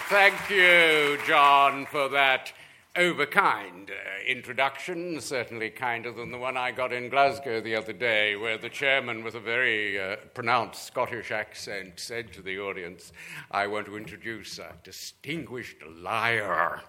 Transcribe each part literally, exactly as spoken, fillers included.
Thank you, John, for that overkind uh, introduction, certainly kinder than the one I got in Glasgow the other day, where the chairman, with a very uh, pronounced Scottish accent, said to the audience, "I want to introduce a distinguished liar."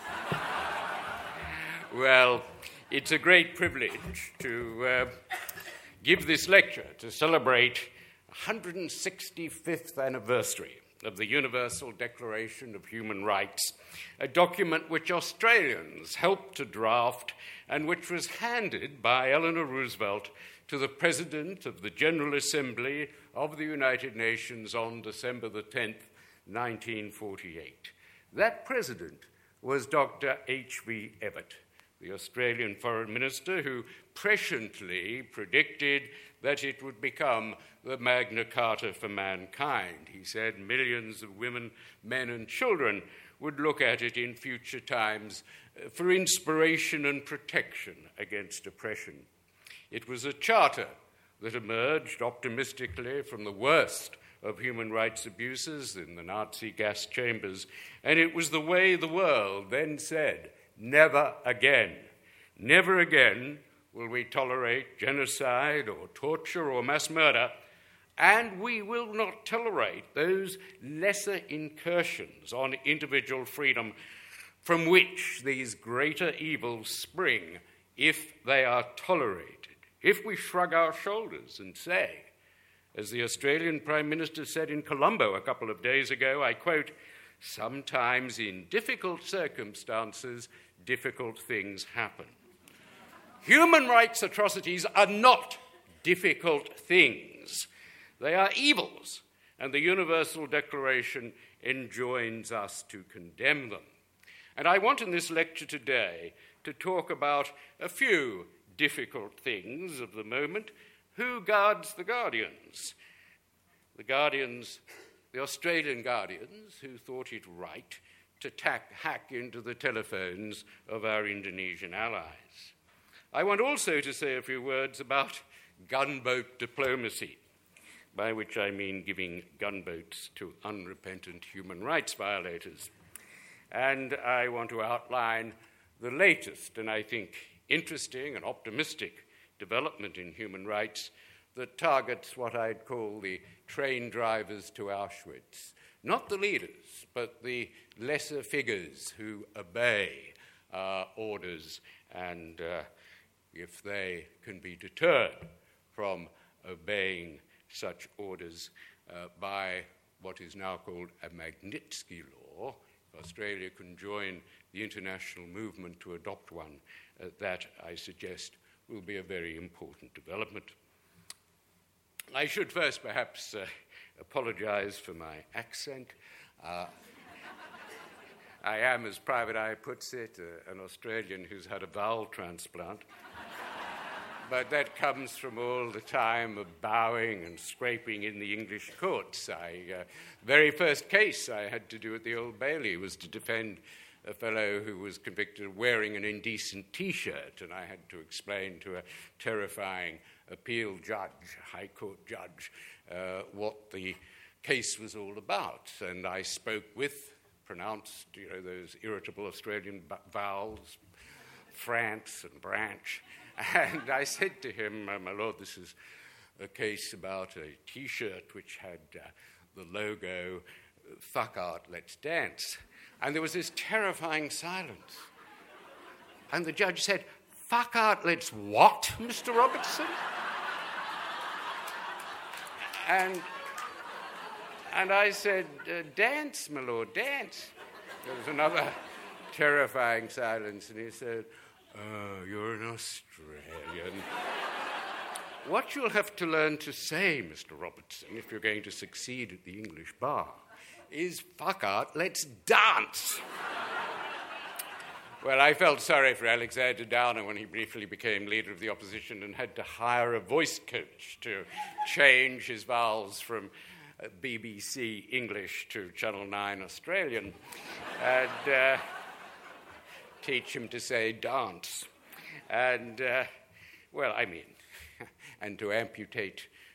Well, it's a great privilege to uh, give this lecture to celebrate the one hundred sixty-fifth anniversary of the Universal Declaration of Human Rights, a document which Australians helped to draft and which was handed by Eleanor Roosevelt to the President of the General Assembly of the United Nations on December the tenth, nineteen forty-eight. That president was Doctor H V Evatt, the Australian Foreign Minister, who presciently predicted that it would become the Magna Carta for mankind. He said millions of women, men, and children would look at it in future times for inspiration and protection against oppression. It was a charter that emerged optimistically from the worst of human rights abuses in the Nazi gas chambers, and it was the way the world then said, never again, never again will we tolerate genocide or torture or mass murder, and we will not tolerate those lesser incursions on individual freedom from which these greater evils spring if they are tolerated. If we shrug our shoulders and say, as the Australian Prime Minister said in Colombo a couple of days ago, I quote, "Sometimes in difficult circumstances, difficult things happen." Human rights atrocities are not difficult things. They are evils, and the Universal Declaration enjoins us to condemn them. And I want in this lecture today to talk about a few difficult things of the moment. Who guards the Guardians? The Guardians, the Australian Guardians, who thought it right to tack, hack into the telephones of our Indonesian allies. I want also to say a few words about gunboat diplomacy, by which I mean giving gunboats to unrepentant human rights violators. And I want to outline the latest, and I think interesting and optimistic, development in human rights that targets what I'd call the train drivers to Auschwitz. Not the leaders, but the lesser figures who obey uh, orders, and uh, if they can be deterred from obeying such orders uh, by what is now called a Magnitsky law, Australia can join the international movement to adopt one. Uh, that, I suggest, will be a very important development. I should first perhaps uh, apologize for my accent. Uh, I am, as Private Eye puts it, uh, an Australian who's had a vowel transplant. But that comes from all the time of bowing and scraping in the English courts. The uh, very first case I had to do at the Old Bailey was to defend a fellow who was convicted of wearing an indecent T-shirt, and I had to explain to a terrifying appeal judge, High Court judge, uh, what the case was all about. And I spoke with, pronounced, you know, those irritable Australian b- vowels, France and branch. And I said to him, uh, my lord, this is a case about a T-shirt which had uh, the logo, "Fuck art, let's dance." And there was this terrifying silence. And the judge said, "Fuck art, let's what, Mister Robertson?" and, and I said, uh, "Dance, my lord, dance." There was another terrifying silence, and he said, "Oh, you're an Australian." What you'll have to learn to say, Mister Robertson, if you're going to succeed at the English bar, is "fuck art, let's dance." Well, I felt sorry for Alexander Downer when he briefly became leader of the opposition and had to hire a voice coach to change his vowels from uh, B B C English to Channel nine Australian. and... Uh, teach him to say dance. And, uh, well, I mean, and to amputate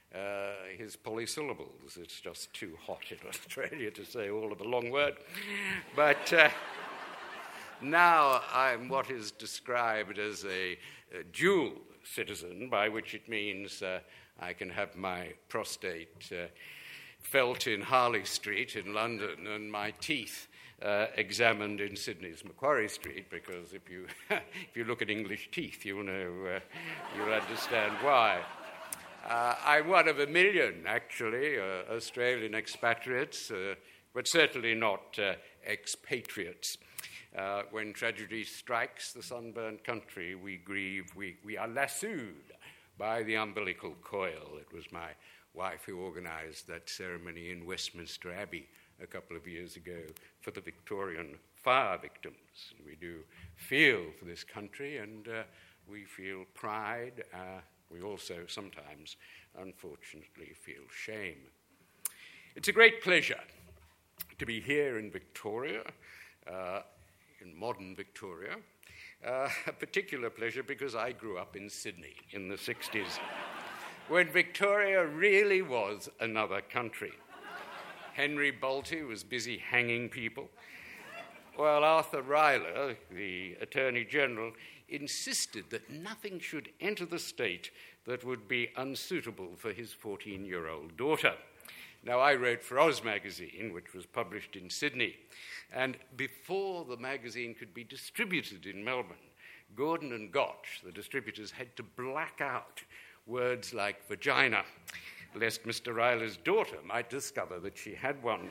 uh, his polysyllables. It's just too hot in Australia to say all of the long word. But uh, now I'm what is described as a, a dual citizen, by which it means uh, I can have my prostate uh, felt in Harley Street in London and my teeth uh, examined in Sydney's Macquarie Street, because if you if you look at English teeth, you'll know, uh, you'll understand why. Uh, I'm one of a million, actually, uh, Australian expatriates, uh, but certainly not uh, expatriates. Uh, when tragedy strikes the sunburned country, we grieve, we, we are lassoed by the umbilical coil. It was my wife who organised that ceremony in Westminster Abbey a couple of years ago for the Victorian fire victims. We do feel for this country, and uh, we feel pride. Uh, we also sometimes, unfortunately, feel shame. It's a great pleasure to be here in Victoria, uh, in modern Victoria. Uh, a particular pleasure because I grew up in Sydney in the sixties, when Victoria really was another country. Henry Bolte was busy hanging people, while Arthur Ryler, the Attorney General, insisted that nothing should enter the state that would be unsuitable for his fourteen-year-old daughter. Now, I wrote for Oz magazine, which was published in Sydney, and before the magazine could be distributed in Melbourne, Gordon and Gotch, the distributors, had to black out words like vagina, lest Mister Ryler's daughter might discover that she had one.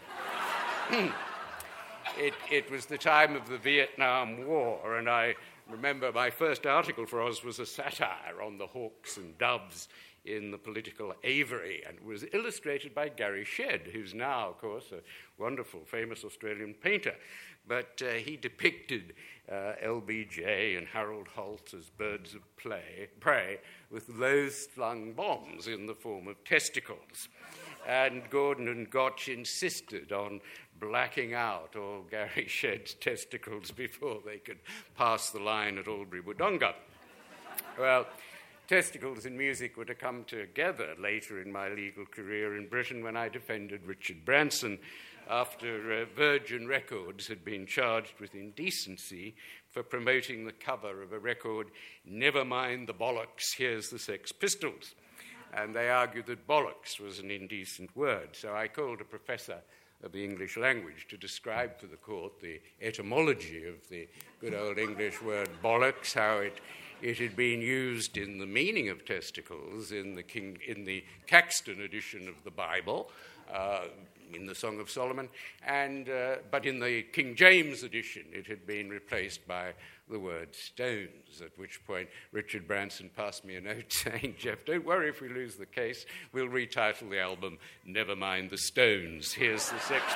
it, it was the time of the Vietnam War, and I remember my first article for Oz was a satire on the hawks and doves in the political aviary, and was illustrated by Gary Shedd, who's now, of course, a wonderful, famous Australian painter. But uh, he depicted uh, L B J and Harold Holt as birds of play, prey with low-slung bombs in the form of testicles. And Gordon and Gotch insisted on blacking out all Gary Shedd's testicles before they could pass the line at Albury-Wodonga. Well, testicles in music were to come together later in my legal career in Britain when I defended Richard Branson after uh, Virgin Records had been charged with indecency for promoting the cover of a record, Never Mind the Bollocks, Here's the Sex Pistols. And they argued that bollocks was an indecent word. So I called a professor of the English language to describe for the court the etymology of the good old English word bollocks, how it It had been used in the meaning of testicles in the King, in the Caxton edition of the Bible, uh, in the Song of Solomon, and uh, but in the King James edition it had been replaced by the word stones, at which point Richard Branson passed me a note saying, "Jeff, don't worry if we lose the case, we'll retitle the album Never Mind the Stones, Here's the Sex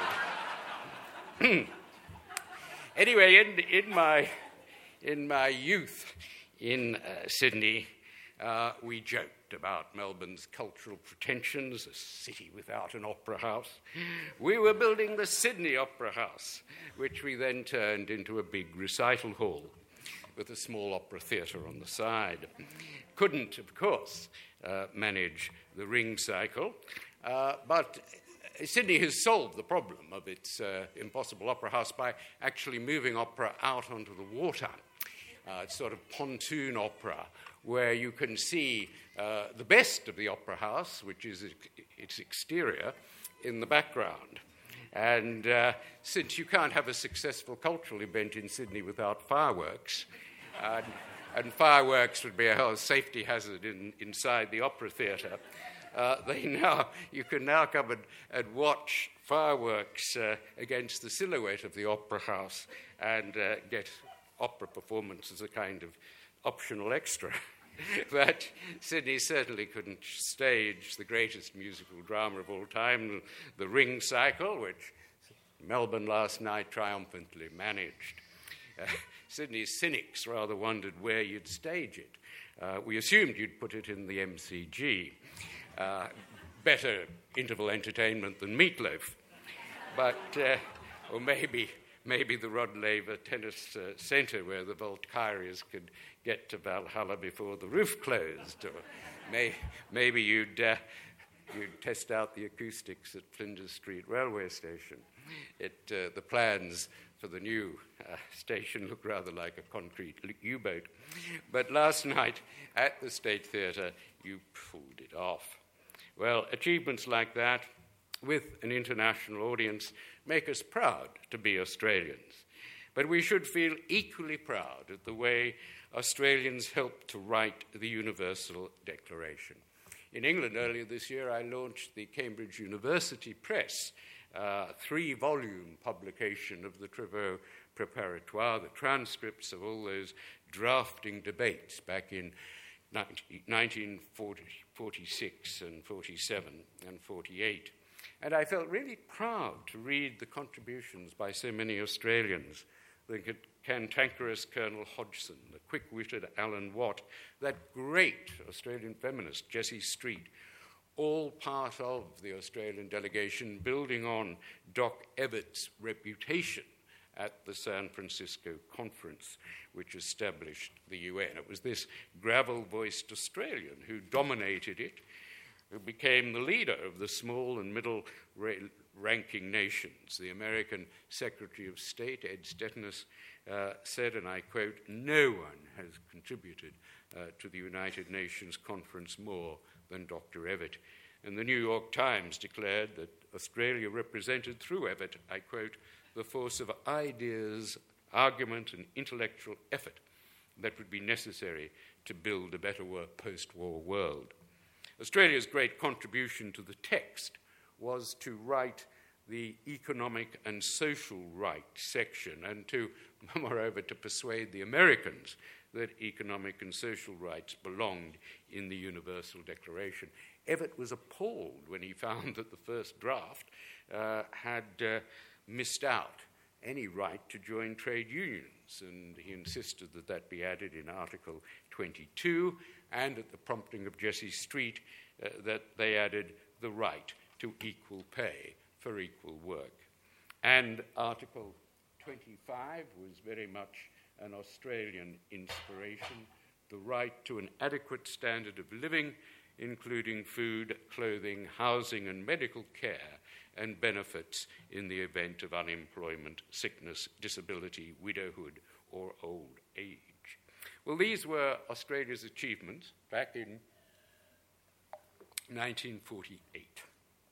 Pistols." Anyway, in, in my... In my youth in uh, Sydney, uh, we joked about Melbourne's cultural pretensions, a city without an opera house. We were building the Sydney Opera House, which we then turned into a big recital hall with a small opera theatre on the side. Couldn't, of course, uh, manage the ring cycle, uh, but Sydney has solved the problem of its uh, impossible opera house by actually moving opera out onto the water. Uh, it's sort of pontoon opera, where you can see uh, the best of the opera house, which is its exterior, in the background. And uh, since you can't have a successful cultural event in Sydney without fireworks, uh, and fireworks would be a whole safety hazard in, inside the opera theatre, uh, they now you can now come and, and watch fireworks uh, against the silhouette of the opera house and uh, get opera performance as a kind of optional extra. But Sydney certainly couldn't stage the greatest musical drama of all time, the Ring Cycle, which Melbourne last night triumphantly managed. Uh, Sydney's cynics rather wondered where you'd stage it. Uh, we assumed you'd put it in the M C G. Uh, better interval entertainment than Meatloaf. But, uh, or maybe... maybe the Rod Laver Tennis uh, Centre where the Valkyries could get to Valhalla before the roof closed. Or may, maybe you'd, uh, you'd test out the acoustics at Flinders Street Railway Station. It, uh, the plans for the new uh, station look rather like a concrete U-boat. But last night at the State Theatre, you pulled it off. Well, achievements like that, with an international audience, make us proud to be Australians. But we should feel equally proud at the way Australians helped to write the Universal Declaration. In England earlier this year, I launched the Cambridge University Press, a three-volume publication of the Travaux Préparatoires, the transcripts of all those drafting debates back in nineteen forty-six and forty-seven and forty-eight. And I felt really proud to read the contributions by so many Australians, the cantankerous Colonel Hodgson, the quick-witted Alan Watt, that great Australian feminist Jessie Street, all part of the Australian delegation, building on Doc Evatt's reputation at the San Francisco conference, which established the U N. It was this gravel-voiced Australian who dominated it, who became the leader of the small and middle-ranking nations. The American Secretary of State, Ed Stettiner, uh, said, and I quote, "No one has contributed uh, to the United Nations conference more than Doctor Evatt." And the New York Times declared that Australia represented through Evatt, I quote, "the force of ideas, argument, and intellectual effort that would be necessary to build a better post-war world." Australia's great contribution to the text was to write the economic and social rights section and to, moreover, to persuade the Americans that economic and social rights belonged in the Universal Declaration. Evatt was appalled when he found that the first draft uh, had uh, missed out any right to join trade unions, and he insisted that that be added in Article twenty-two, and at the prompting of Jessie Street, uh, that they added the right to equal pay for equal work. And Article twenty-five was very much an Australian inspiration, the right to an adequate standard of living, including food, clothing, housing, and medical care, and benefits in the event of unemployment, sickness, disability, widowhood, or old age. Well, these were Australia's achievements back in nineteen forty-eight.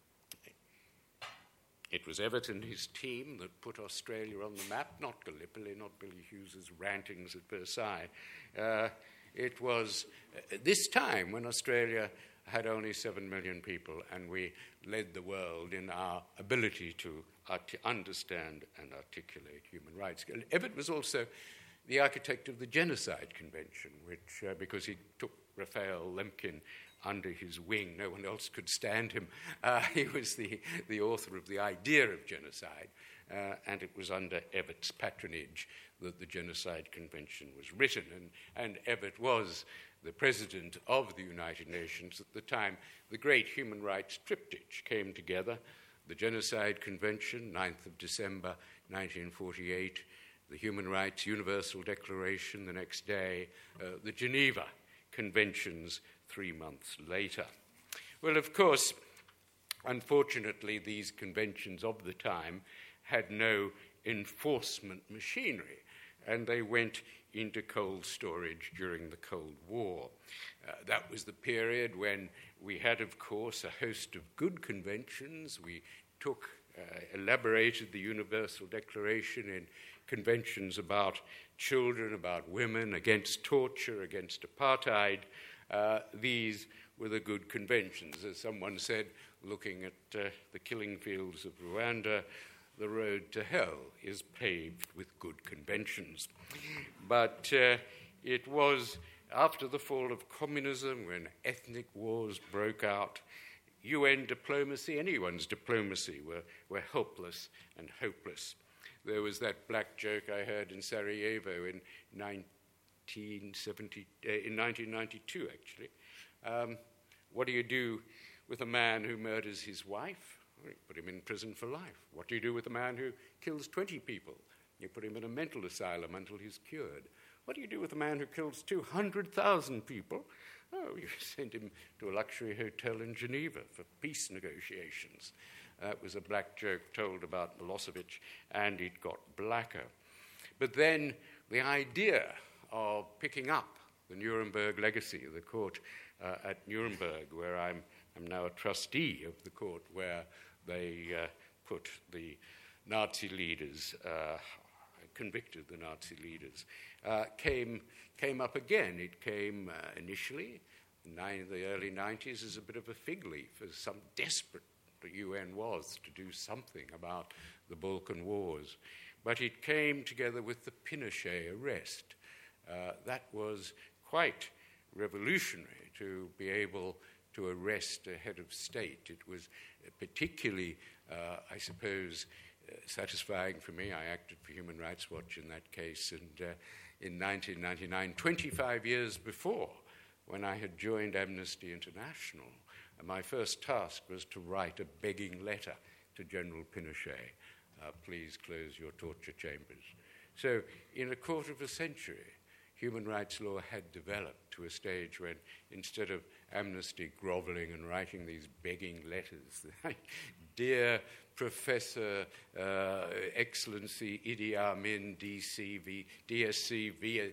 It was Evatt and his team that put Australia on the map, not Gallipoli, not Billy Hughes's rantings at Versailles. Uh, it was uh, this time when Australia had only seven million people, and we led the world in our ability to art- understand and articulate human rights. Evatt was also the architect of the Genocide Convention, which, uh, because he took Raphael Lemkin under his wing, no one else could stand him. Uh, he was the, the author of the idea of genocide, uh, and it was under Evatt's patronage that the Genocide Convention was written. And, and Evatt was the president of the United Nations at the time. The great human rights triptych came together: the Genocide Convention, ninth of December nineteen forty-eight, the Human Rights Universal Declaration the next day, uh, the Geneva Conventions three months later. Well, of course, unfortunately, these conventions of the time had no enforcement machinery, and they went into cold storage during the Cold War. Uh, that was the period when we had, of course, a host of good conventions. We took, uh, elaborated the Universal Declaration in conventions about children, about women, against torture, against apartheid. Uh, these were the good conventions. As someone said, looking at uh, the killing fields of Rwanda, the road to hell is paved with good conventions. But uh, it was after the fall of communism, when ethnic wars broke out, U N diplomacy, anyone's diplomacy, were, were helpless and hopeless. There was that black joke I heard in Sarajevo in nineteen seventy, uh, in nineteen ninety-two, actually. Um, what do you do with a man who murders his wife? Well, you put him in prison for life. What do you do with a man who kills twenty people? You put him in a mental asylum until he's cured. What do you do with a man who kills two hundred thousand people? Oh, you send him to a luxury hotel in Geneva for peace negotiations. That was a black joke told about Milosevic, and it got blacker. But then the idea of picking up the Nuremberg legacy, the court uh, at Nuremberg, where I'm, I'm now a trustee of the court, where they uh, put the Nazi leaders, uh, convicted the Nazi leaders, uh, came, came up again. It came uh, initially in the early nineties as a bit of a fig leaf, as some desperate the U N was to do something about the Balkan Wars. But it came together with the Pinochet arrest. Uh, that was quite revolutionary to be able to arrest a head of state. It was particularly, uh, I suppose, uh, satisfying for me. I acted for Human Rights Watch in that case, and uh, in nineteen ninety-nine, twenty-five years before, when I had joined Amnesty International, my first task was to write a begging letter to General Pinochet. Uh, please close your torture chambers. So in a quarter of a century, human rights law had developed to a stage when, instead of Amnesty groveling and writing these begging letters, dear Professor, uh, Excellency Idi Amin, D C, v, D S C, v,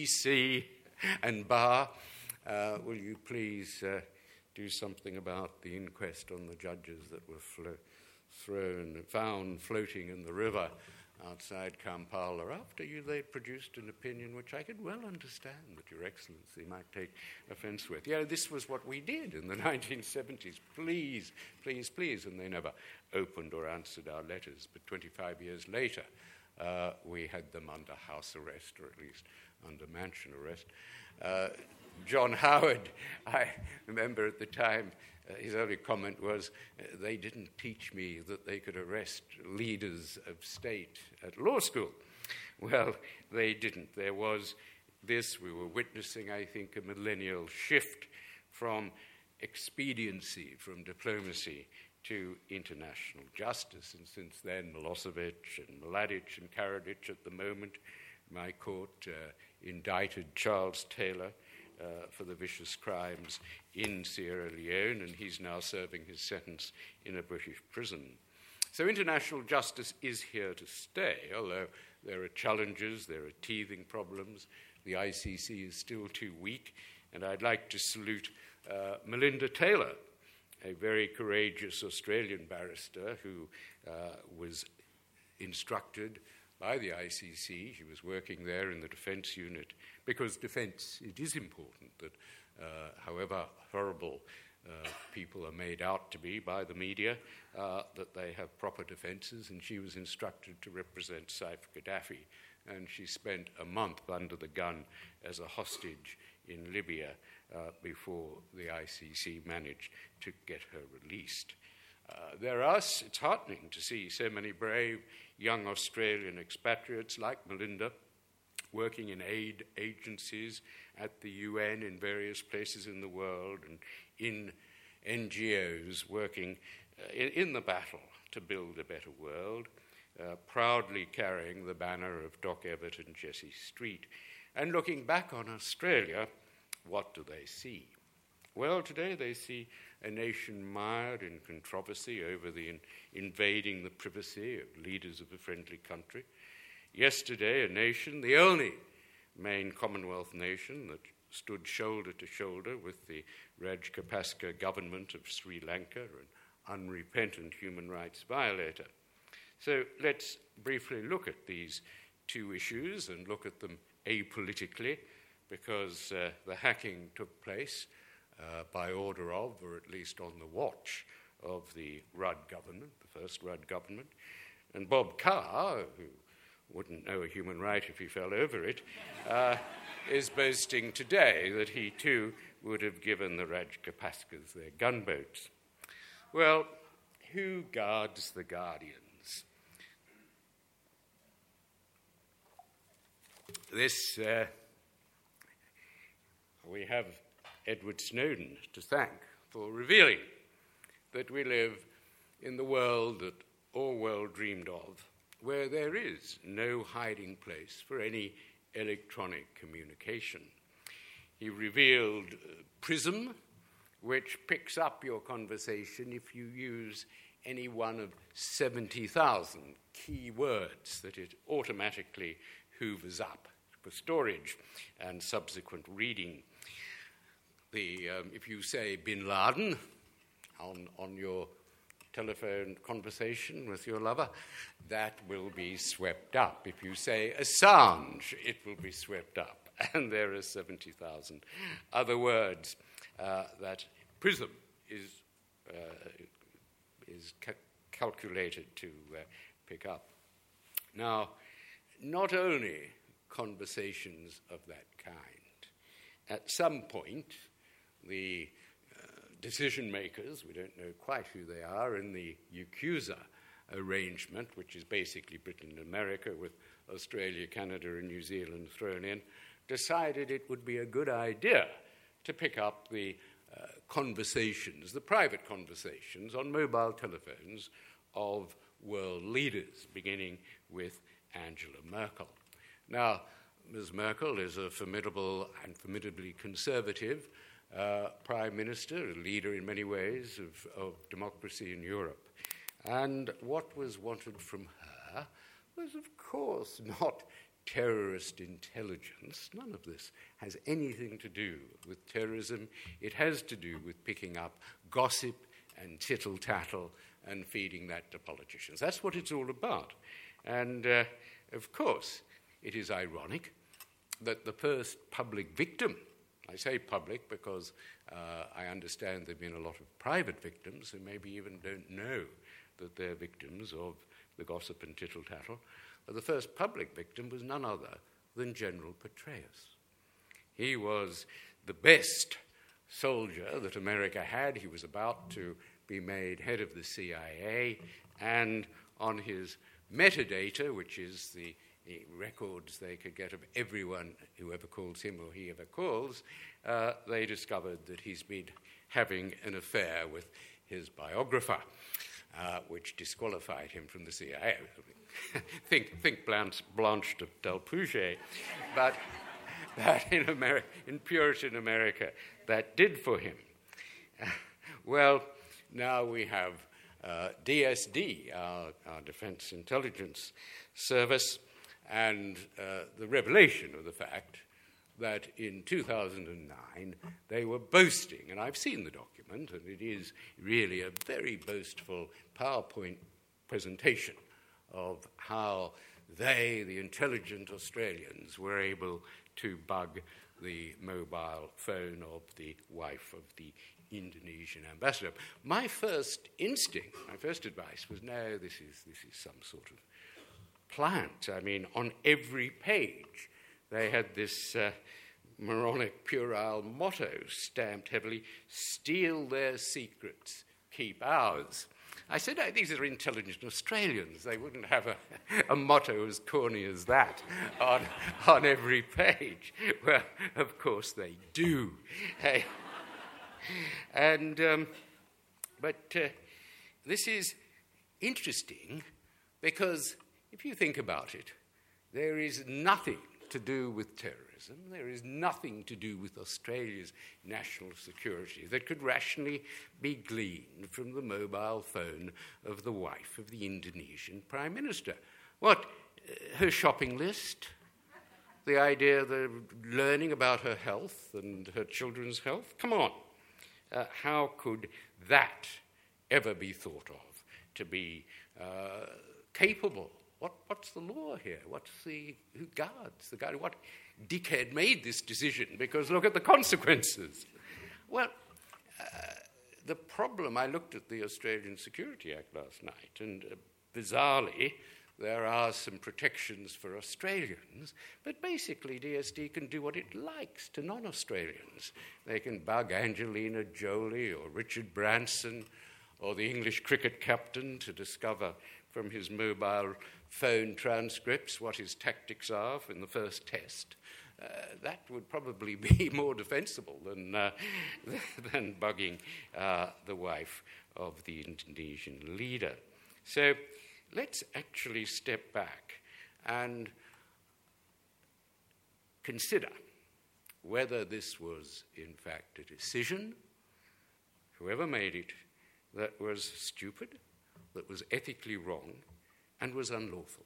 VC, and Bar, uh, will you please uh, do something about the inquest on the judges that were flo- thrown, found floating in the river outside Kampala. After you, they produced an opinion which I could well understand that Your Excellency might take offence with. Yeah, this was what we did in the nineteen seventies. Please, please, please. And they never opened or answered our letters. But twenty-five years later, uh, we had them under house arrest, or at least under mansion arrest. Uh, John Howard, I remember at the time, uh, his only comment was, uh, they didn't teach me that they could arrest leaders of state at law school. Well, they didn't. There was this, we were witnessing, I think, a millennial shift from expediency, from diplomacy, to international justice. And since then, Milosevic and Mladic and Karadzic at the moment, my court uh, indicted Charles Taylor Uh, for the vicious crimes in Sierra Leone, and he's now serving his sentence in a British prison. So international justice is here to stay, although there are challenges, there are teething problems. The I C C is still too weak, and I'd like to salute uh, Melinda Taylor, a very courageous Australian barrister who uh, was instructed by the I C C. She was working there in the defence unit, because defence, it is important that uh, however horrible uh, people are made out to be by the media, uh, that they have proper defences, and she was instructed to represent Saif Gaddafi, and she spent a month under the gun as a hostage in Libya uh, before the I C C managed to get her released. Uh, there are, it's heartening to see so many brave young Australian expatriates like Melinda working in aid agencies at the U N in various places in the world, and in N G Os working uh, in, in the battle to build a better world, uh, proudly carrying the banner of Doc Evatt and Jessie Street. And looking back on Australia, what do they see? Well, today they see a nation mired in controversy over the in- invading the privacy of leaders of a friendly country. Yesterday, a nation, the only main Commonwealth nation that stood shoulder to shoulder with the Rajapaksa government of Sri Lanka, an unrepentant human rights violator. So let's briefly look at these two issues and look at them apolitically, because uh, the hacking took place Uh, by order of, or at least on the watch of the Rudd government, the first Rudd government. And Bob Carr, who wouldn't know a human right if he fell over it, uh, is boasting today that he too would have given the Rajapaksa's their gunboats. Well, who guards the guardians? This, uh, we have Edward Snowden to thank for revealing that we live in the world that Orwell dreamed of, where there is no hiding place for any electronic communication. He revealed uh, Prism, which picks up your conversation if you use any one of seventy thousand key words that it automatically hoovers up for storage and subsequent reading. The, um, if you say Bin Laden on, on your telephone conversation with your lover, that will be swept up. If you say Assange, it will be swept up. And there are seventy thousand other words uh, that Prism is, uh, is ca- calculated to uh, pick up. Now, not only conversations of that kind, at some point, the decision makers, we don't know quite who they are, in the UCUSA arrangement, which is basically Britain and America with Australia, Canada, and New Zealand thrown in, decided it would be a good idea to pick up the uh, conversations, the private conversations on mobile telephones of world leaders, beginning with Angela Merkel. Now, Miz Merkel is a formidable and formidably conservative Uh, Prime Minister, a leader in many ways of, of democracy in Europe. And what was wanted from her was, of course, not terrorist intelligence. None of this has anything to do with terrorism. It has to do with picking up gossip and tittle-tattle and feeding that to politicians. That's what it's all about. And, uh, of course, it is ironic that the first public victim, I say public because uh, I understand there have been a lot of private victims who maybe even don't know that they're victims of the gossip and tittle-tattle. But the first public victim was none other than General Petraeus. He was the best soldier that America had. He was about to be made head of the C I A, and on his metadata, which is the The records they could get of everyone who ever calls him or he ever calls, uh, they discovered that he's been having an affair with his biographer, uh, which disqualified him from the C I A. think think Blanche, Blanche de Delpouget. But, but in, Ameri- in Puritan America, that did for him. Uh, well, now we have uh, D S D, our, our Defense Intelligence Service, and uh, the revelation of the fact that in two thousand nine they were boasting, and I've seen the document, and it is really a very boastful PowerPoint presentation of how they, the intelligent Australians, were able to bug the mobile phone of the wife of the Indonesian ambassador. My first instinct, my first advice was, no, this is this is some sort of plant. I mean, on every page they had this uh, moronic puerile motto stamped heavily, steal their secrets, keep ours. I said, oh, these are intelligent Australians. They wouldn't have a, a motto as corny as that on, on every page. Well, of course they do. Hey. And, um, but uh, this is interesting because if you think about it, there is nothing to do with terrorism, there is nothing to do with Australia's national security that could rationally be gleaned from the mobile phone of the wife of the Indonesian Prime Minister. What, uh, her shopping list? The idea of learning about her health and her children's health? Come on. Uh, how could that ever be thought of to be uh, capable? What, what's the law here? What's the, who guards the guard? What dickhead made this decision? Because look at the consequences. Well, uh, the problem, I looked at the Australian Security Act last night, and uh, bizarrely, there are some protections for Australians, but basically D S D can do what it likes to non-Australians. They can bug Angelina Jolie or Richard Branson or the English cricket captain to discover from his mobile phone transcripts what his tactics are in the first test. Uh, that would probably be more defensible than, uh, than bugging uh, the wife of the Indonesian leader. So let's actually step back and consider whether this was, in fact, a decision, whoever made it, that was stupid, that was ethically wrong, and was unlawful.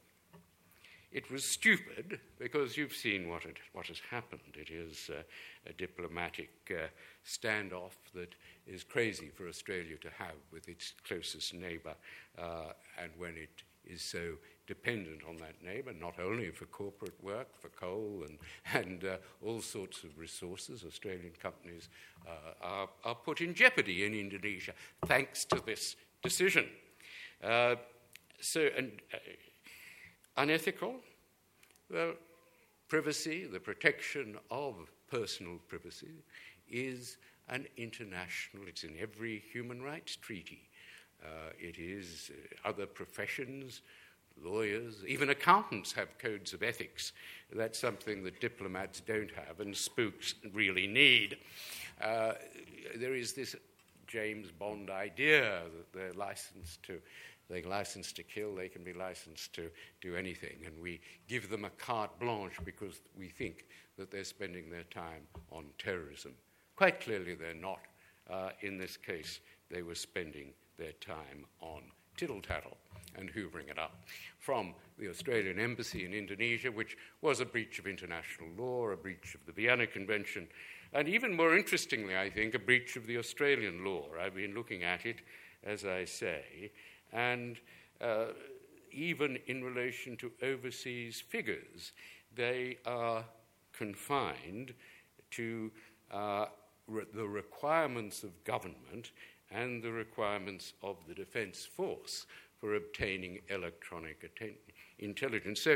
It was stupid because you've seen what, it, what has happened. It is uh, a diplomatic uh, standoff that is crazy for Australia to have with its closest neighbour, uh, and when it is so dependent on that neighbour, not only for corporate work, for coal and, and uh, all sorts of resources, Australian companies uh, are, are put in jeopardy in Indonesia thanks to this decision. Uh, so, and uh, unethical? Well, privacy, the protection of personal privacy, is an international, it's in every human rights treaty. Uh, it is uh, other professions, lawyers, even accountants have codes of ethics. That's something that diplomats don't have and spooks really need. Uh, there is this James Bond idea that they're licensed to They're licensed to kill, they can be licensed to do anything. And we give them a carte blanche because we think that they're spending their time on terrorism. Quite clearly they're not. Uh, in this case, they were spending their time on tittle-tattle and hoovering it up from the Australian embassy in Indonesia, which was a breach of international law, a breach of the Vienna Convention, and even more interestingly, I think, a breach of the Australian law. I've been looking at it, as I say, and uh, even in relation to overseas figures, they are confined to uh, re- the requirements of government and the requirements of the Defence Force for obtaining electronic atten- intelligence. So,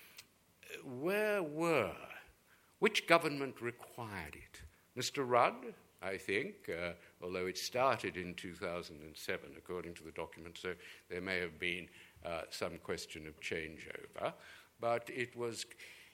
uh, where were, which government required it? Mister Rudd, I think, uh, although it started in two thousand seven, according to the document, so there may have been uh, some question of changeover, but it was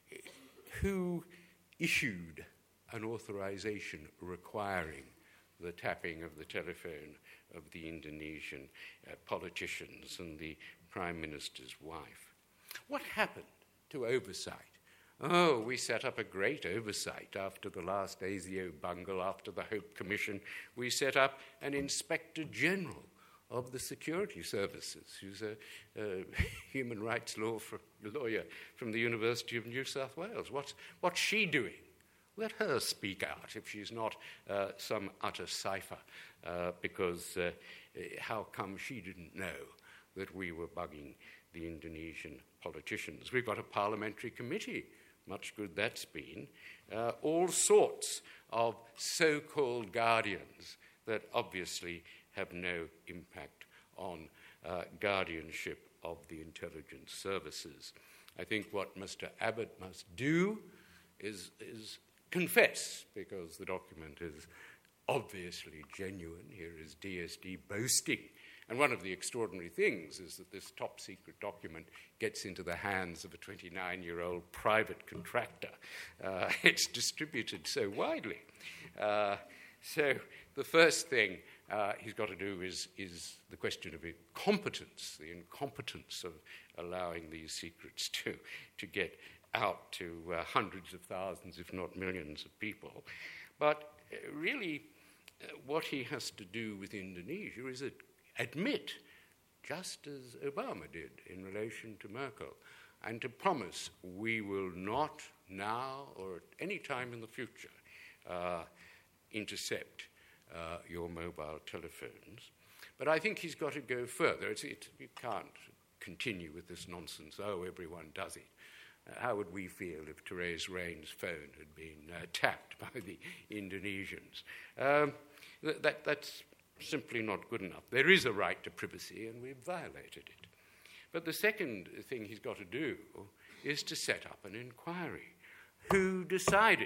who issued an authorization requiring the tapping of the telephone of the Indonesian uh, politicians and the Prime Minister's wife. What happened to oversight? Oh, we set up a great oversight after the last ASIO bungle, after the Hope Commission. We set up an Inspector General of the Security Services, who's a, a human rights law for, lawyer from the University of New South Wales. What's, what's she doing? Let her speak out if she's not uh, some utter cipher, uh, because uh, how come she didn't know that we were bugging the Indonesian politicians? We've got a parliamentary committee. Much good that's been. Uh, all sorts of so-called guardians that obviously have no impact on uh, guardianship of the intelligence services. I think what Mister Abbott must do is, is confess, because the document is obviously genuine. Here is D S D boasting. And one of the extraordinary things is that this top-secret document gets into the hands of a twenty-nine-year-old private contractor. Uh, it's distributed so widely. Uh, so the first thing uh, he's got to do is, is the question of competence, the incompetence of allowing these secrets to, to get out to uh, hundreds of thousands, if not millions of people. But uh, really, uh, what he has to do with Indonesia is a admit, just as Obama did in relation to Merkel, and to promise we will not now or at any time in the future uh, intercept uh, your mobile telephones. But I think he's got to go further. It's, it, you can't continue with this nonsense, oh, everyone does it. Uh, how would we feel if Therese Raine's phone had been uh, tapped by the Indonesians? Um, th- that, that's simply not good enough. There is a right to privacy, and we've violated it. But the second thing he's got to do is to set up an inquiry. Who decided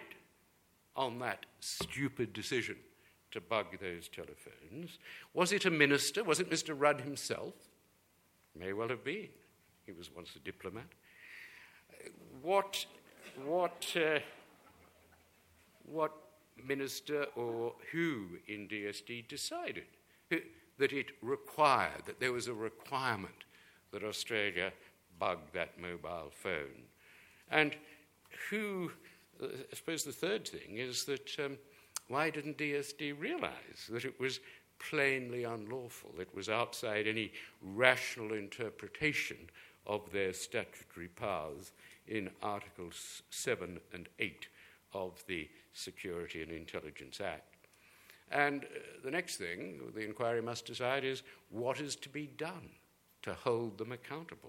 on that stupid decision to bug those telephones? Was it a minister? Was it Mister Rudd himself? May well have been. He was once a diplomat. What, what, uh, what minister or who in D S D decided that it required, that there was a requirement that Australia bugged that mobile phone. And who, uh, I suppose the third thing is that um, why didn't D S D realize that it was plainly unlawful? It was outside any rational interpretation of their statutory powers in Articles seven and eight of the Security and Intelligence Act. And uh, the next thing the inquiry must decide is what is to be done to hold them accountable.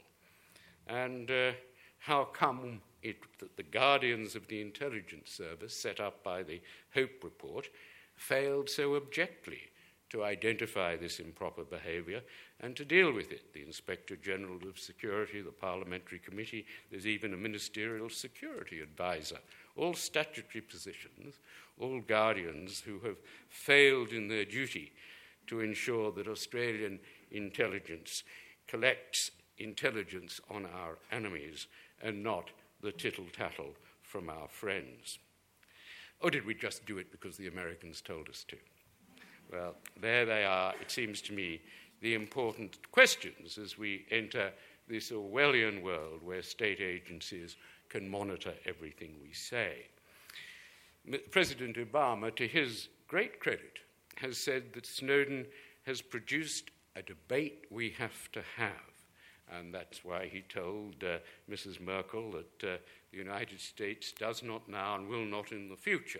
And uh, how come it that the guardians of the intelligence service set up by the Hope Report failed so abjectly to identify this improper behaviour and to deal with it? The Inspector General of Security, the Parliamentary Committee, there's even a Ministerial Security Advisor, all statutory positions, all guardians who have failed in their duty to ensure that Australian intelligence collects intelligence on our enemies and not the tittle-tattle from our friends. Or did we just do it because the Americans told us to? Well, there they are, it seems to me, the important questions as we enter this Orwellian world where state agencies can monitor everything we say. President Obama, to his great credit, has said that Snowden has produced a debate we have to have. And that's why he told uh, Missus Merkel that uh, the United States does not now and will not in the future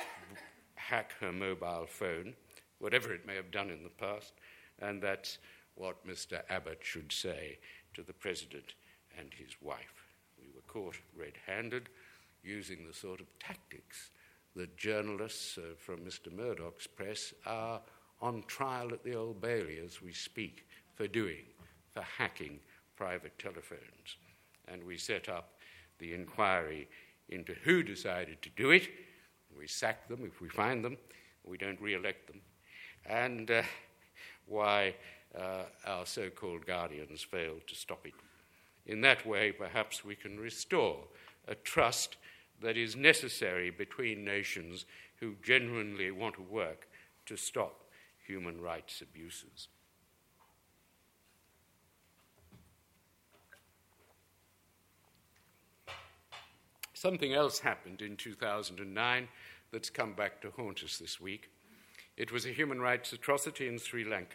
hack her mobile phone, whatever it may have done in the past. And that's what Mister Abbott should say to the President and his wife. We were caught red-handed using the sort of tactics that journalists uh, from Mister Murdoch's press are on trial at the Old Bailey as we speak for doing, for hacking private telephones. And we set up the inquiry into who decided to do it. We sack them if we find them. We don't re-elect them. And uh, why uh, our so-called guardians failed to stop it. In that way, perhaps we can restore a trust that is necessary between nations who genuinely want to work to stop human rights abuses. Something else happened in two thousand nine that's come back to haunt us this week. It was a human rights atrocity in Sri Lanka.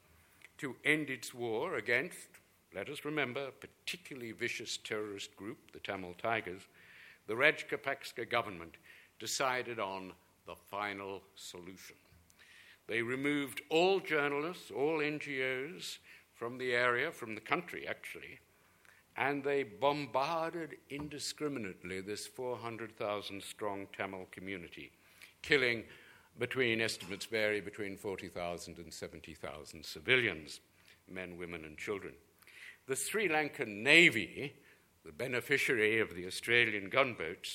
To end its war against, let us remember, a particularly vicious terrorist group, the Tamil Tigers, the Rajapaksa government decided on the final solution. They removed all journalists, all N G Os from the area, from the country actually, and they bombarded indiscriminately this four hundred thousand strong Tamil community, killing, between estimates vary, between forty thousand and seventy thousand civilians, men, women, and children. The Sri Lankan Navy, the beneficiary of the Australian gunboats,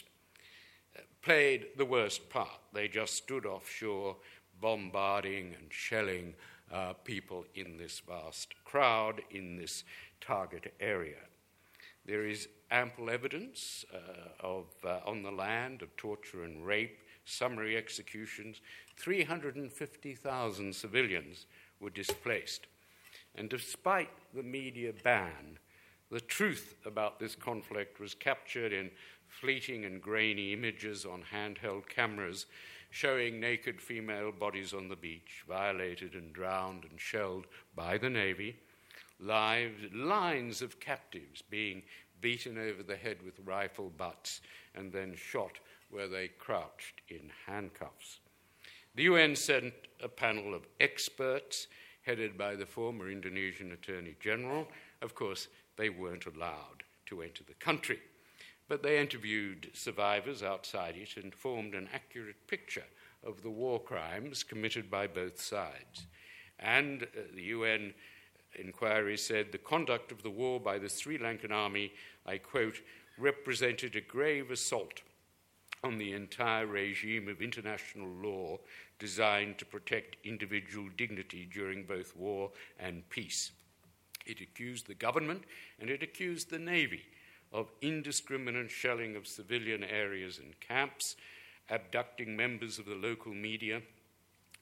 played the worst part. They just stood offshore, bombarding and shelling uh, people in this vast crowd, in this target area. There is ample evidence uh, of, uh, on the land of torture and rape, summary executions. three hundred fifty thousand civilians were displaced. And despite the media ban, the truth about this conflict was captured in fleeting and grainy images on handheld cameras showing naked female bodies on the beach, violated and drowned and shelled by the Navy, lives, lines of captives being beaten over the head with rifle butts and then shot where they crouched in handcuffs. The U N sent a panel of experts headed by the former Indonesian Attorney General. Of course, they weren't allowed to enter the country, but they interviewed survivors outside it and formed an accurate picture of the war crimes committed by both sides. And uh, the U N inquiry said the conduct of the war by the Sri Lankan army, I quote, represented a grave assault on the entire regime of international law designed to protect individual dignity during both war and peace. It accused the government and it accused the Navy of indiscriminate shelling of civilian areas and camps, abducting members of the local media,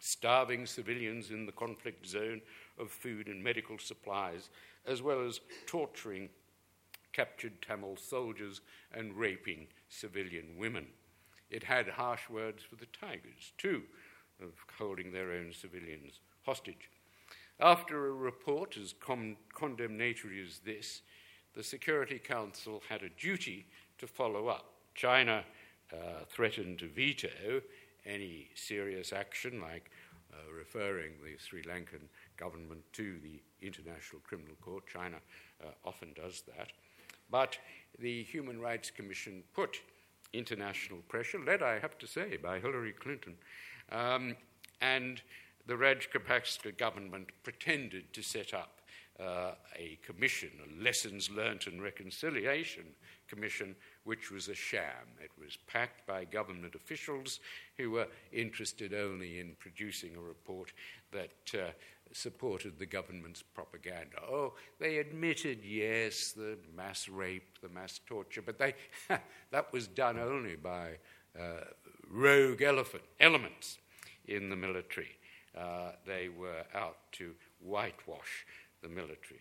starving civilians in the conflict zone of food and medical supplies, as well as torturing captured Tamil soldiers and raping civilian women. It had harsh words for the Tigers, too, of holding their own civilians hostage. After a report as con- condemnatory as this, the Security Council had a duty to follow up. China uh, threatened to veto any serious action, like uh, referring the Sri Lankan government to the International Criminal Court. China uh, often does that. But the Human Rights Commission put international pressure, led, I have to say, by Hillary Clinton, um, and the Rajapaksa government pretended to set up uh, a commission, a lessons learnt and reconciliation commission, which was a sham. It was packed by government officials who were interested only in producing a report that uh, supported the government's propaganda. Oh, they admitted, yes, the mass rape, the mass torture, but they that was done only by uh, rogue elephant, elements in the military. Uh, they were out to whitewash the military.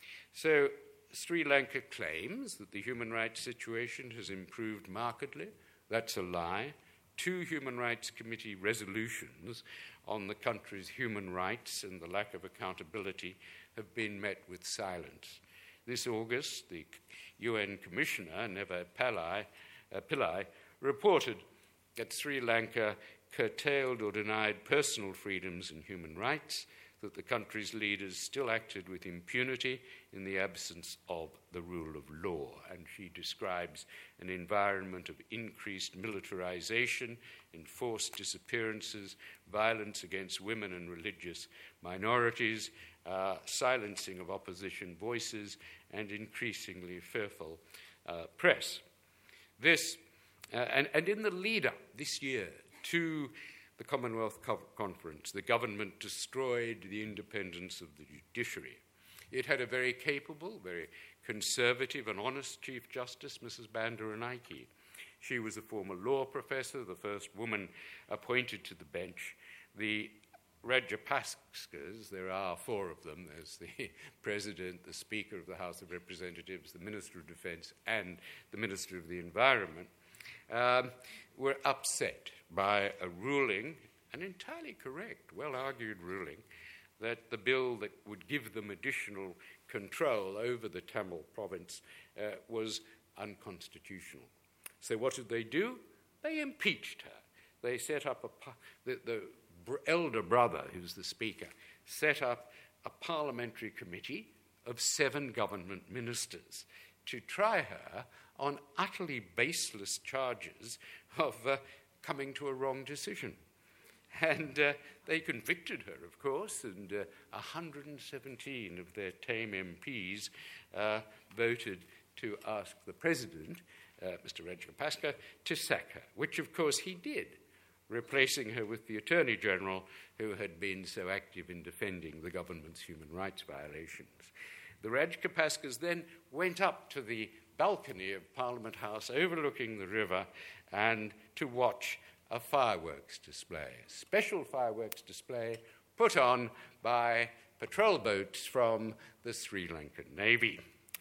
So Sri Lanka claims that the human rights situation has improved markedly. That's a lie. Two Human Rights Committee resolutions on the country's human rights and the lack of accountability have been met with silence. This August, the U N Commissioner, Neva Pillai, uh, Pillai, reported that Sri Lanka curtailed or denied personal freedoms and human rights, that the country's leaders still acted with impunity in the absence of the rule of law. And she describes an environment of increased militarization, enforced disappearances, violence against women and religious minorities, uh, silencing of opposition voices, and increasingly fearful uh, press. This, uh, and, and in the lead-up this year to the Commonwealth Co- Conference, the government destroyed the independence of the judiciary. It had a very capable, very conservative and honest Chief Justice, Missus Bandaranaike. She was a former law professor, the first woman appointed to the bench. The Rajapaksa's, there are four of them. There's the President, the Speaker of the House of Representatives, the Minister of Defense, and the Minister of the Environment, um, were upset by a ruling, an entirely correct, well-argued ruling, that the bill that would give them additional control over the Tamil province uh, was unconstitutional. So what did they do? They impeached her. They set up a, the, the elder brother, who's the Speaker, set up a parliamentary committee of seven government ministers to try her on utterly baseless charges of uh, coming to a wrong decision. And uh, they convicted her, of course, and uh, one hundred seventeen of their tame M Ps uh, voted to ask the President, uh, Mister Rajapaksa, to sack her, which, of course, he did, replacing her with the Attorney General, who had been so active in defending the government's human rights violations. The Rajapaksa's then went up to the balcony of Parliament House overlooking the river and to watch a fireworks display, a special fireworks display put on by patrol boats from the Sri Lankan Navy.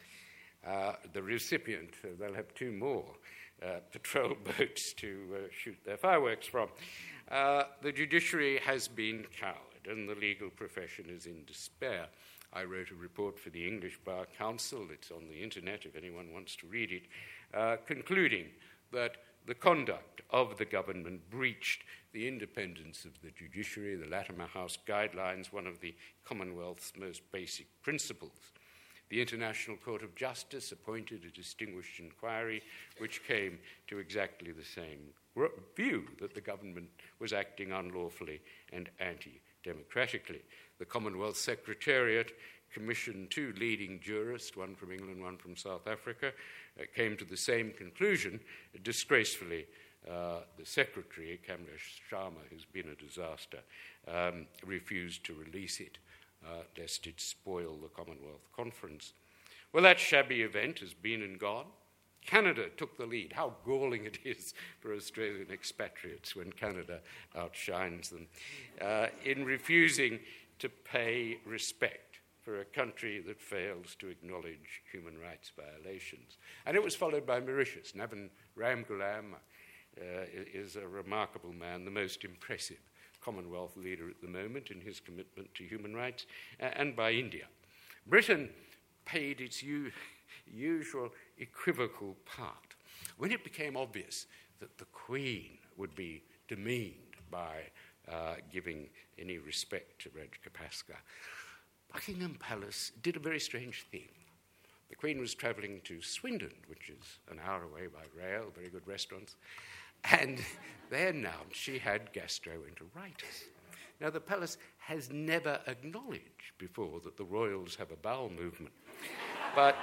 Uh, the recipient, uh, they'll have two more uh, patrol boats to uh, shoot their fireworks from. Uh, the judiciary has been cowed and the legal profession is in despair. I wrote a report for the English Bar Council, it's on the internet if anyone wants to read it, uh, concluding that the conduct of the government breached the independence of the judiciary, the Latimer House Guidelines, one of the Commonwealth's most basic principles. The International Court of Justice appointed a distinguished inquiry which came to exactly the same view, that the government was acting unlawfully and anti-democratically. The Commonwealth Secretariat commissioned two leading jurists, one from England, one from South Africa, uh, came to the same conclusion. Disgracefully, uh, the Secretary, Kamlesh Sharma, who's been a disaster, um, refused to release it, uh, lest it spoil the Commonwealth Conference. Well, that shabby event has been and gone. Canada took the lead. How galling it is for Australian expatriates when Canada outshines them, uh, in refusing to pay respect for a country that fails to acknowledge human rights violations. And it was followed by Mauritius. Navin Ramgoolam uh, is a remarkable man, the most impressive Commonwealth leader at the moment in his commitment to human rights, uh, and by India. Britain paid its u- usual equivocal part. When it became obvious that the Queen would be demeaned by uh, giving any respect to Rajapaksa, Buckingham Palace did a very strange thing. The Queen was travelling to Swindon, which is an hour away by rail, very good restaurants, and they announced she had gastroenteritis. Now, the palace has never acknowledged before that the royals have a bowel movement, but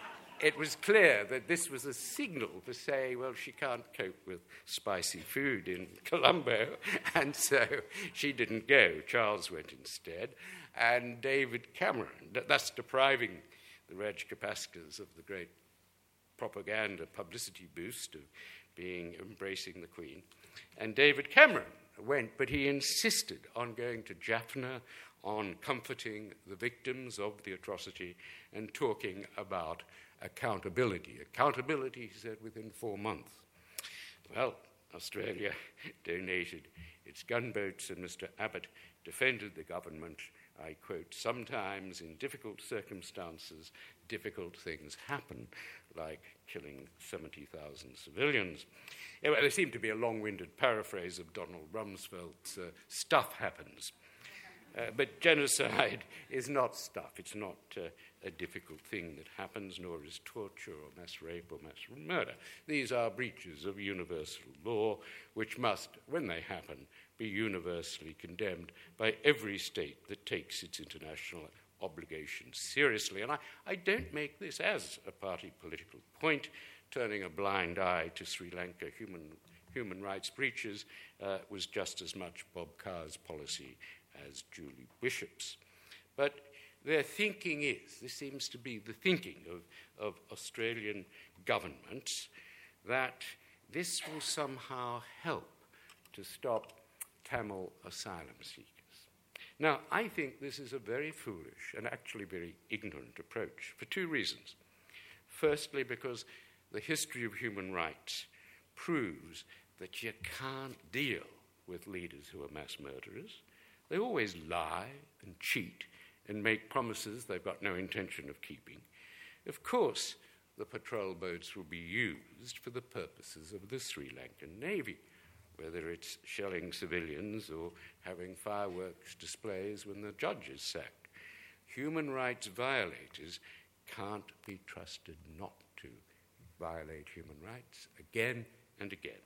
it was clear that this was a signal to say, well, she can't cope with spicy food in Colombo, and so she didn't go. Charles went instead, and David Cameron, thus depriving the Rajapaksa's of the great propaganda publicity boost of being embracing the Queen. And David Cameron went, but he insisted on going to Jaffna, on comforting the victims of the atrocity and talking about accountability. Accountability, he said, within four months. Well, Australia donated its gunboats, and Mister Abbott defended the government. I quote, "Sometimes in difficult circumstances, difficult things happen, like killing seventy thousand civilians." Anyway, there seemed to be a long-winded paraphrase of Donald Rumsfeld's uh, stuff happens. Uh, but genocide is not stuff. It's not uh, a difficult thing that happens, nor is torture or mass rape or mass murder. These are breaches of universal law, which must, when they happen, be universally condemned by every state that takes its international obligations seriously. And I, I don't make this as a party political point. Turning a blind eye to Sri Lanka human, human rights breaches uh, was just as much Bob Carr's policy as Julie Bishop's. But their thinking is, this seems to be the thinking of, of Australian governments, that this will somehow help to stop Tamil asylum seekers. Now, I think this is a very foolish and actually very ignorant approach for two reasons. Firstly, because the history of human rights proves that you can't deal with leaders who are mass murderers. They always lie and cheat and make promises they've got no intention of keeping. Of course, the patrol boats will be used for the purposes of the Sri Lankan Navy, whether it's shelling civilians or having fireworks displays when the judge is sacked. Human rights violators can't be trusted not to violate human rights again and again.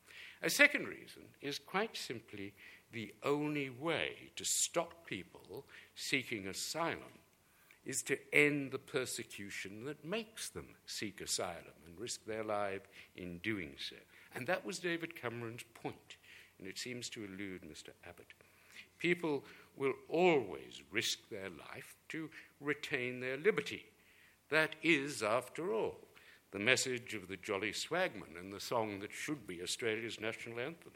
A second reason is quite simply the only way to stop people seeking asylum is to end the persecution that makes them seek asylum and risk their life in doing so. And that was David Cameron's point, and it seems to elude Mister Abbott. People will always risk their life to retain their liberty. That is, after all, the message of the Jolly Swagman and the song that should be Australia's national anthem,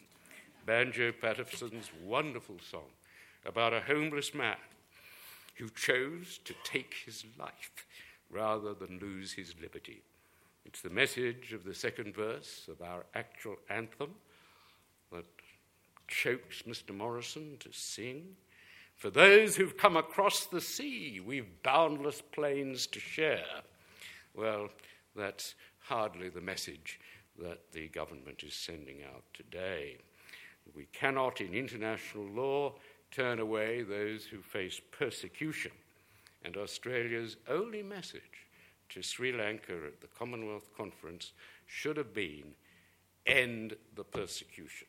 Banjo Patterson's wonderful song about a homeless man who chose to take his life rather than lose his liberty. It's the message of the second verse of our actual anthem that chokes Mister Morrison to sing. For those who've come across the sea, we've boundless plains to share. Well, that's hardly the message that the government is sending out today. We cannot, in international law, turn away those who face persecution. And Australia's only message to Sri Lanka at the Commonwealth Conference should have been, end the persecution.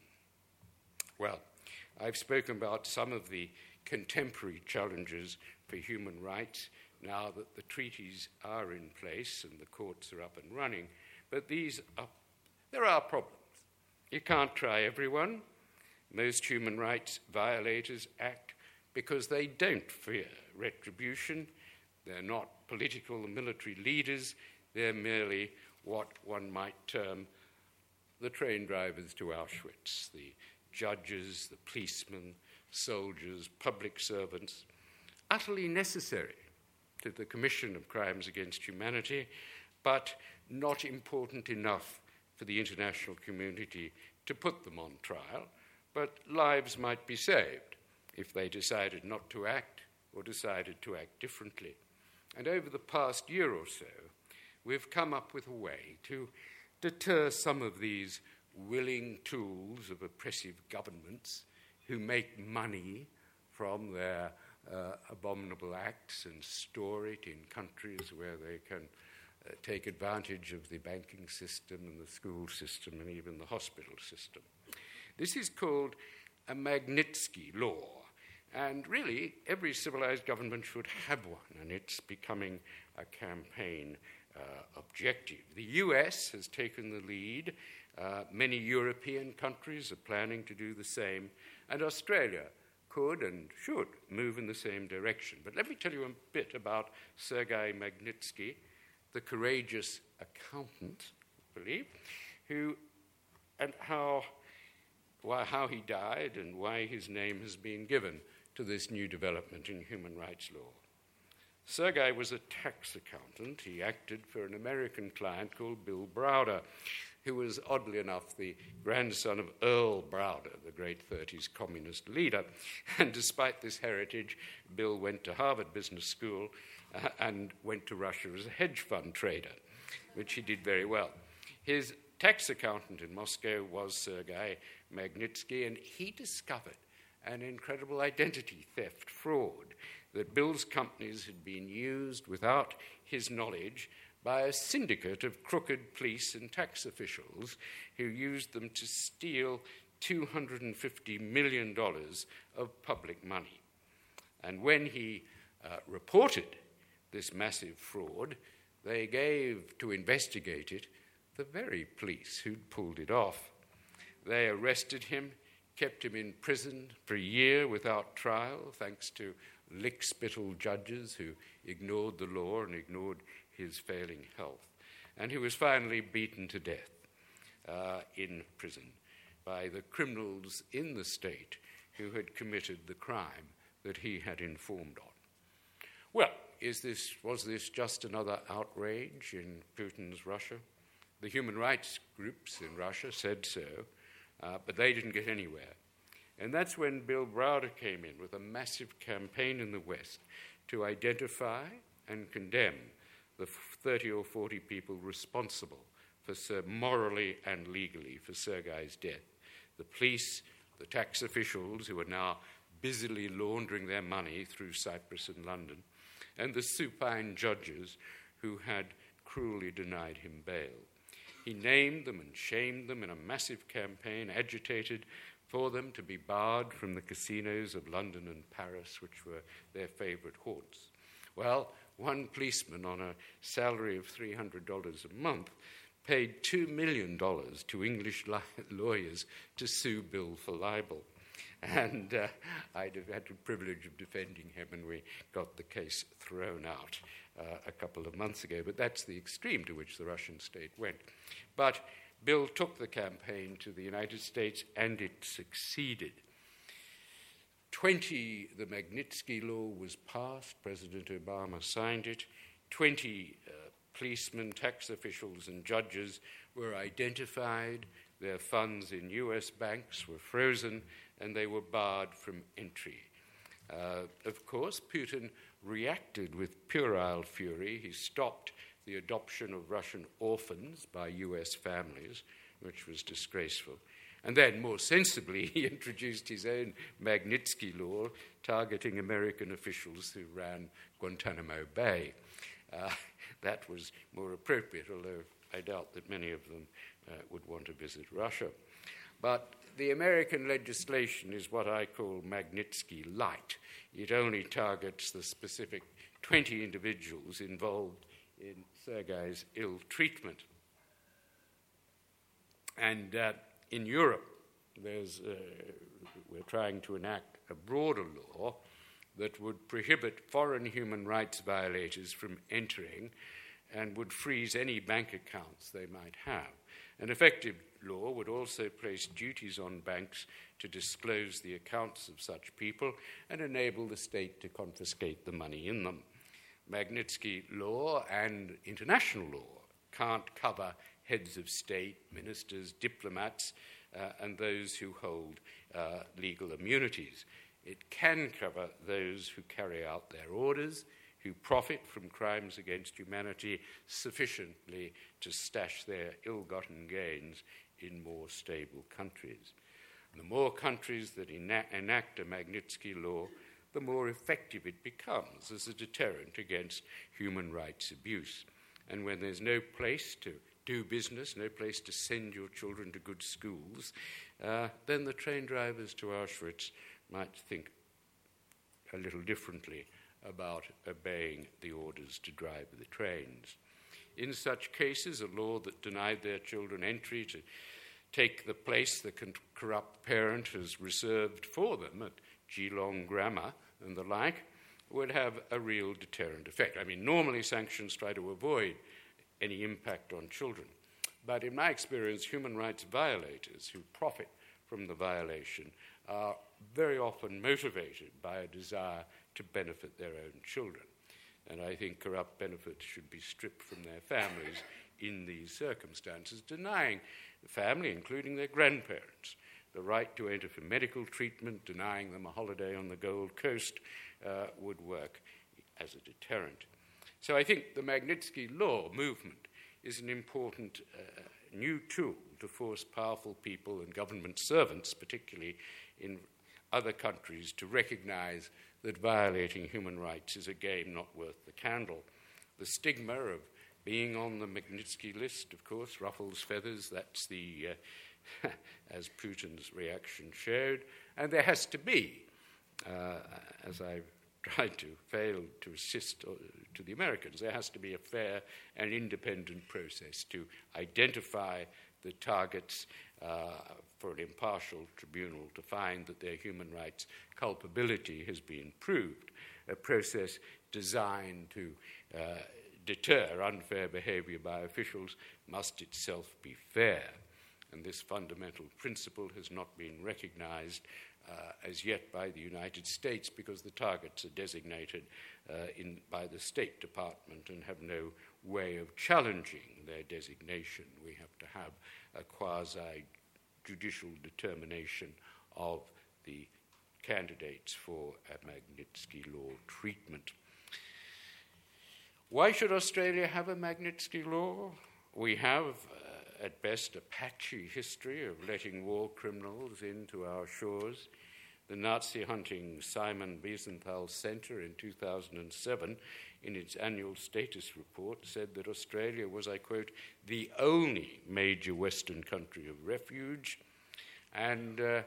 Well, I've spoken about some of the contemporary challenges for human rights now that the treaties are in place and the courts are up and running. But these are, there are problems. You can't try everyone. Most human rights violators act because they don't fear retribution. They're not political and military leaders. They're merely what one might term the train drivers to Auschwitz, the judges, the policemen, soldiers, public servants, utterly necessary to the commission of crimes against humanity, but not important enough for the international community to put them on trial, but lives might be saved if they decided not to act or decided to act differently. And over the past year or so, we've come up with a way to deter some of these willing tools of oppressive governments who make money from their uh, abominable acts and store it in countries where they can uh, take advantage of the banking system and the school system and even the hospital system. This is called a Magnitsky Law. And really, every civilized government should have one, and it's becoming a campaign uh, objective. The U S has taken the lead. Uh, many European countries are planning to do the same, and Australia could and should move in the same direction. But let me tell you a bit about Sergei Magnitsky, the courageous accountant, I believe, who and how, why, how he died and why his name has been given to this new development in human rights law. Sergei was a tax accountant. He acted for an American client called Bill Browder, who was, oddly enough, the grandson of Earl Browder, the great thirties communist leader. And despite this heritage, Bill went to Harvard Business School uh, and went to Russia as a hedge fund trader, which he did very well. His tax accountant in Moscow was Sergei Magnitsky, and he discovered an incredible identity theft fraud that Bill's companies had been used without his knowledge by a syndicate of crooked police and tax officials who used them to steal two hundred fifty million dollars of public money. And when he uh, reported this massive fraud, they gave to investigate it the very police who'd pulled it off. They arrested him, kept him in prison for a year without trial, thanks to lickspittle judges who ignored the law and ignored his failing health. And he was finally beaten to death uh, in prison by the criminals in the state who had committed the crime that he had informed on. Well, is this, was this just another outrage in Putin's Russia? The human rights groups in Russia said so, uh, but they didn't get anywhere. And that's when Bill Browder came in with a massive campaign in the West to identify and condemn the thirty or forty people responsible for Ser- morally and legally for Sergei's death. The police, the tax officials who are now busily laundering their money through Cyprus and London, and the supine judges who had cruelly denied him bail. He named them and shamed them in a massive campaign, agitated for them to be barred from the casinos of London and Paris, which were their favourite haunts. Well, one policeman on a salary of three hundred dollars a month paid two million dollars to English li- lawyers to sue Bill for libel. And uh, I had the privilege of defending him, and we got the case thrown out uh, a couple of months ago. But that's the extreme to which the Russian state went. But Bill took the campaign to the United States, and it succeeded. Twenty, the Magnitsky Law was passed. President Obama signed it. Twenty uh, policemen, tax officials, and judges were identified. Their funds in U S banks were frozen, and they were barred from entry. Uh, of course, Putin reacted with puerile fury. He stopped the adoption of Russian orphans by U S families, which was disgraceful. And then, more sensibly, he introduced his own Magnitsky Law, targeting American officials who ran Guantanamo Bay. Uh, that was more appropriate, although I doubt that many of them uh, would want to visit Russia. But the American legislation is what I call Magnitsky Light. It only targets the specific twenty individuals involved in Sergei's ill treatment. And uh, in Europe, there's, uh, we're trying to enact a broader law that would prohibit foreign human rights violators from entering and would freeze any bank accounts they might have. An effective law would also place duties on banks to disclose the accounts of such people and enable the state to confiscate the money in them. Magnitsky law and international law can't cover heads of state, ministers, diplomats, uh, and those who hold uh, legal immunities. It can cover those who carry out their orders, who profit from crimes against humanity sufficiently to stash their ill-gotten gains in more stable countries. The more countries that ena- enact a Magnitsky law, the more effective it becomes as a deterrent against human rights abuse. And when there's no place to do business, no place to send your children to good schools, uh, then the train drivers to Auschwitz might think a little differently about obeying the orders to drive the trains. In such cases, a law that denied their children entry to take the place the corrupt parent has reserved for them at Geelong Grammar and the like would have a real deterrent effect. I mean, normally sanctions try to avoid any impact on children. But in my experience, human rights violators who profit from the violation are very often motivated by a desire to benefit their own children. And I think corrupt benefits should be stripped from their families in these circumstances, denying the family, including their grandparents, the right to enter for medical treatment, denying them a holiday on the Gold Coast uh, would work as a deterrent. So I think the Magnitsky Law movement is an important uh, new tool to force powerful people and government servants, particularly in other countries, to recognize that violating human rights is a game not worth the candle. The stigma of being on the Magnitsky list, of course, ruffles feathers. That's the, uh, as Putin's reaction showed. And there has to be, uh, as I've tried to fail to assist uh, to the Americans, there has to be a fair and independent process to identify the targets uh, for an impartial tribunal to find that their human rights culpability has been proved, a process designed to uh, deter unfair behavior by officials must itself be fair. And this fundamental principle has not been recognized uh, as yet by the United States because the targets are designated uh, in, by the State Department and have no way of challenging their designation. We have to have a quasi-judicial determination of the candidates for a Magnitsky Law treatment. Why should Australia have a Magnitsky Law? We have, uh, at best, a patchy history of letting war criminals into our shores. The Nazi-hunting Simon Wiesenthal Centre in two thousand seven, in its annual status report, said that Australia was, I quote, the only major Western country of refuge, and uh,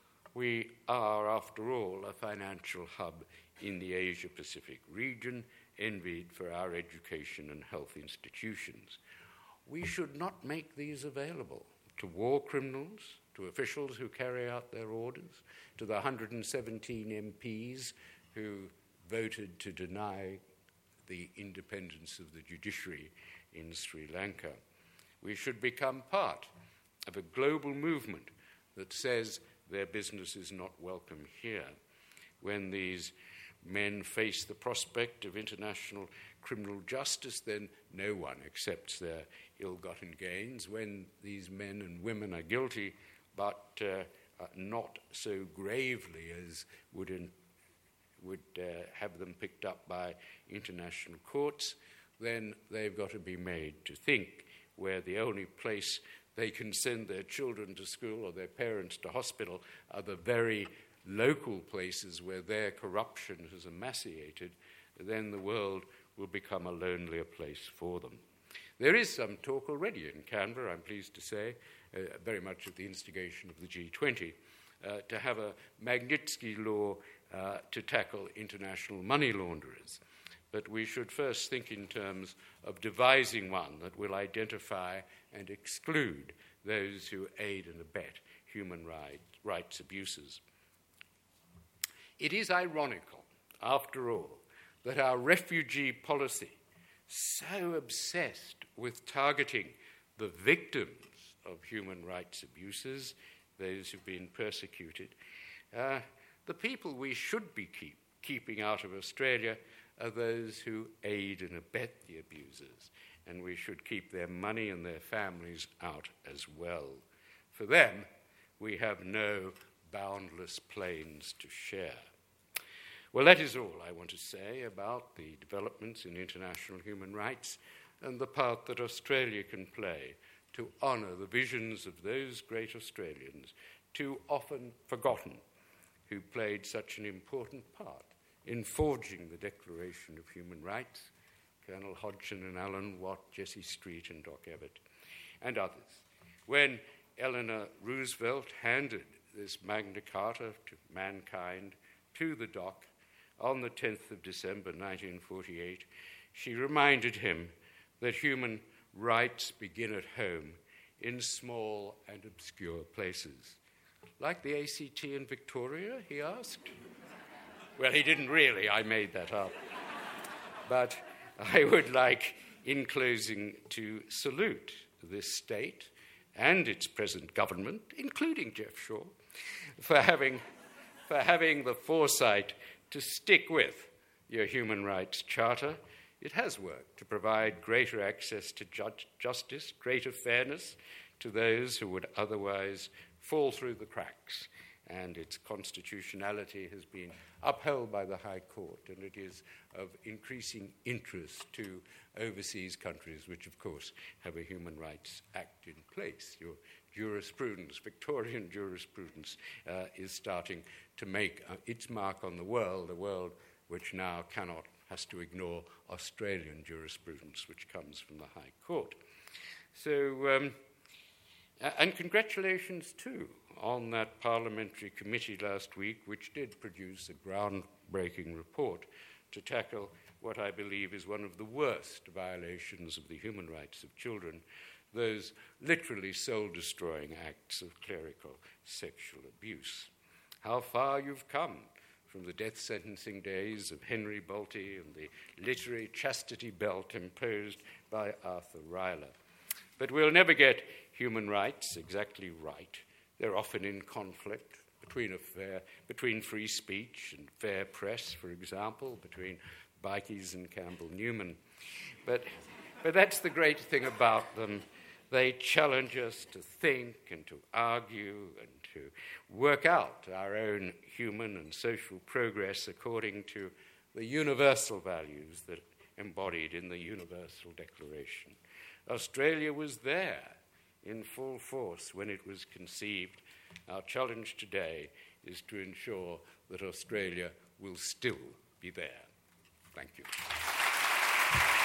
we are, after all, a financial hub in the Asia-Pacific region, envied for our education and health institutions. We should not make these available to war criminals, to officials who carry out their orders, to the one hundred seventeen M Ps who voted to deny the independence of the judiciary in Sri Lanka. We should become part of a global movement that says their business is not welcome here. When these men face the prospect of international criminal justice, then no one accepts their ill-gotten gains. When these men and women are guilty, but uh, uh, not so gravely as would, in, would uh, have them picked up by international courts, then they've got to be made to think where the only place they can send their children to school or their parents to hospital are the very local places where their corruption has emaciated, then the world will become a lonelier place for them. There is some talk already in Canberra, I'm pleased to say, uh, very much at the instigation of the G twenty, uh, to have a Magnitsky law uh, to tackle international money launderers. But we should first think in terms of devising one that will identify and exclude those who aid and abet human right, rights abuses. It is ironical, after all, that our refugee policy so obsessed with targeting the victims of human rights abuses, those who've been persecuted. Uh, the people we should be keep, keeping out of Australia are those who aid and abet the abusers, and we should keep their money and their families out as well. For them, we have no boundless plains to share. Well, that is all I want to say about the developments in international human rights and the part that Australia can play to honour the visions of those great Australians, too often forgotten, who played such an important part in forging the Declaration of Human Rights, Colonel Hodgson and Alan Watt, Jesse Street and Doc Evatt, and others. When Eleanor Roosevelt handed this Magna Carta to mankind to the Doc on the tenth of December nineteen forty-eight, she reminded him that human rights begin at home in small and obscure places. Like the A C T in Victoria, he asked? Well, he didn't really, I made that up. But I would like, in closing, to salute this state and its present government, including Jeff Shaw, for having, for having the foresight to stick with your Human Rights Charter. It has worked to provide greater access to ju- justice, greater fairness to those who would otherwise fall through the cracks, and its constitutionality has been upheld by the High Court, and it is of increasing interest to overseas countries, which, of course, have a Human Rights Act in place. Your jurisprudence, Victorian jurisprudence, uh, is starting to make uh, its mark on the world, a world which now cannot, has to ignore Australian jurisprudence, which comes from the High Court. So, um, and congratulations, too, on that parliamentary committee last week, which did produce a groundbreaking report to tackle what I believe is one of the worst violations of the human rights of children, those literally soul-destroying acts of clerical sexual abuse. How far you've come from the death sentencing days of Henry Bolte and the literary chastity belt imposed by Arthur Rylah. But we'll never get human rights exactly right. They're often in conflict between, a fair, between free speech and fair press, for example, between Bikies and Campbell Newman. But, but that's the great thing about them. They challenge us to think and to argue and to work out our own human and social progress according to the universal values that are embodied in the Universal Declaration. Australia was there in full force when it was conceived. Our challenge today is to ensure that Australia will still be there. Thank you.